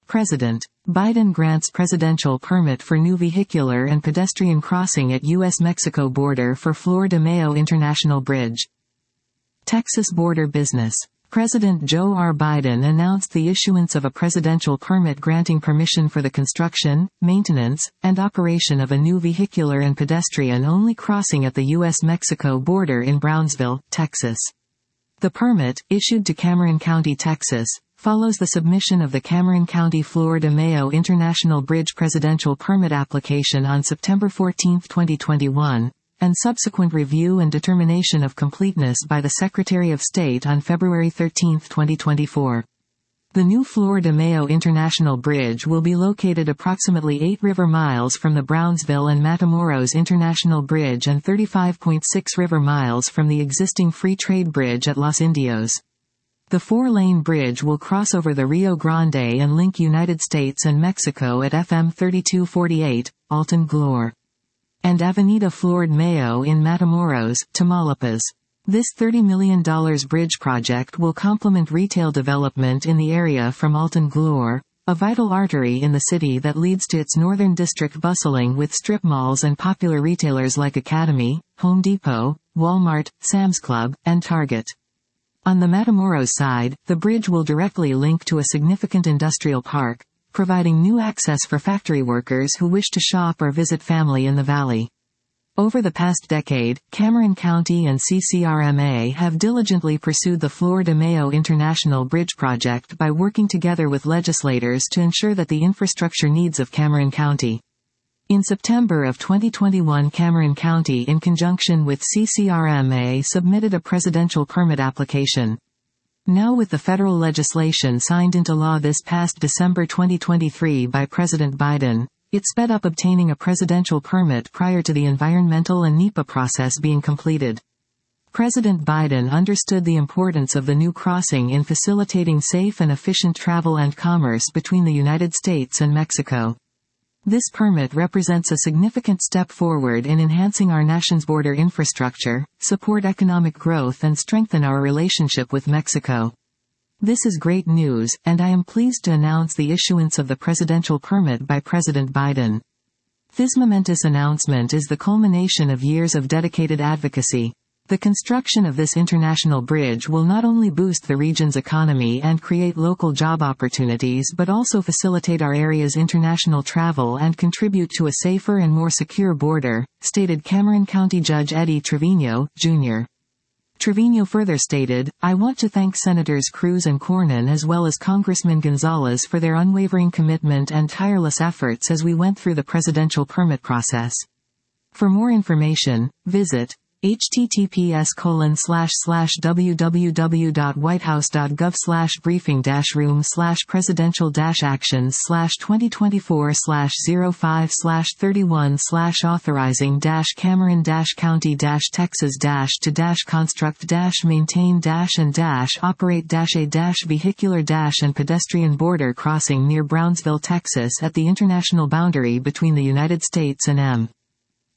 President Biden grants presidential permit for new vehicular and pedestrian crossing at U.S.-Mexico border for Flor de Mayo International Bridge. Texas border business. President Joe R. Biden announced the issuance of a presidential permit granting permission for the construction, maintenance, and operation of a new vehicular and pedestrian-only crossing at the U.S.-Mexico border in Brownsville, Texas. The permit, issued to Cameron County, Texas, follows the submission of the Cameron County Flor de Mayo International Bridge presidential permit application on September 14, 2021, and subsequent review and determination of completeness by the Secretary of State on February 13, 2024. The new Flor de Mayo International Bridge will be located approximately 8 river miles from the Brownsville and Matamoros International Bridge and 35.6 river miles from the existing free trade bridge at Los Indios. The 4-lane bridge will cross over the Rio Grande and link United States and Mexico at FM 3248, Alton Glore, and Avenida Flor de Mayo in Matamoros, Tamaulipas. This $30 million bridge project will complement retail development in the area from Alton Glore, a vital artery in the city that leads to its northern district bustling with strip malls and popular retailers like Academy, Home Depot, Walmart, Sam's Club, and Target. On the Matamoros side, the bridge will directly link to a significant industrial park, providing new access for factory workers who wish to shop or visit family in the valley. Over the past decade, Cameron County and CCRMA have diligently pursued the Flor de Mayo International Bridge project by working together with legislators to ensure that the infrastructure needs of Cameron County. In September of 2021, Cameron County, in conjunction with CCRMA, submitted a presidential permit application. Now, with the federal legislation signed into law this past December 2023 by President Biden, it sped up obtaining a presidential permit prior to the environmental and NEPA process being completed. President Biden understood the importance of the new crossing in facilitating safe and efficient travel and commerce between the United States and Mexico. This permit represents a significant step forward in enhancing our nation's border infrastructure, support economic growth, and strengthen our relationship with Mexico. This is great news, and I am pleased to announce the issuance of the presidential permit by President Biden. This momentous announcement is the culmination of years of dedicated advocacy. The construction of this international bridge will not only boost the region's economy and create local job opportunities but also facilitate our area's international travel and contribute to a safer and more secure border, stated Cameron County Judge Eddie Trevino, Jr. Trevino further stated, "I want to thank Senators Cruz and Cornyn as well as Congressman Gonzalez for their unwavering commitment and tireless efforts as we went through the presidential permit process. For more information, visit https://www.whitehouse.gov/briefing-room/presidential-cameron-county-texas-to-construct-maintain-and-operate-a-vehicular- and pedestrian border crossing near Brownsville, Texas at the international boundary between the United States and M.